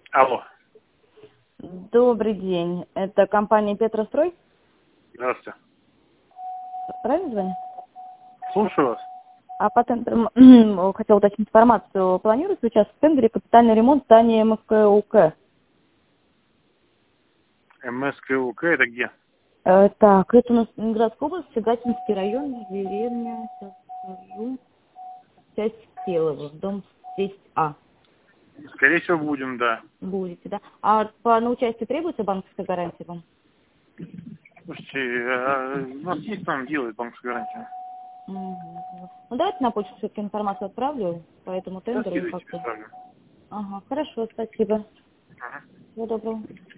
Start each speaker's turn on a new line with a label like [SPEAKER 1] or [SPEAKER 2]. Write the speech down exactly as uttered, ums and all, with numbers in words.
[SPEAKER 1] Алло.
[SPEAKER 2] Добрый день. Это компания Петрострой?
[SPEAKER 1] Здравствуйте.
[SPEAKER 2] Правильно звоню?
[SPEAKER 1] Слушаю вас.
[SPEAKER 2] А по тендерам хотел уточнить информацию. Планируется сейчас в тендере капитальный ремонт здания МКУК?
[SPEAKER 1] МСКУК это где?
[SPEAKER 2] Э, так, это у нас Ленинградская область, Гатинский район, деревня, сейчас скажу, часть Телова, дом десять А.
[SPEAKER 1] Скорее всего, будем, да.
[SPEAKER 2] Будете, да? А по, на участие требуется банковская гарантия вам?
[SPEAKER 1] Слушайте, а, у нас есть там делает банковская гарантия.
[SPEAKER 2] Мгм. Ну, давайте на почту все-таки информацию отправлю по этому
[SPEAKER 1] Да,
[SPEAKER 2] тендеру.
[SPEAKER 1] скидывайте,
[SPEAKER 2] Как-то.
[SPEAKER 1] правильно.
[SPEAKER 2] Ага, хорошо, спасибо.
[SPEAKER 1] Ага.
[SPEAKER 2] Всего доброго.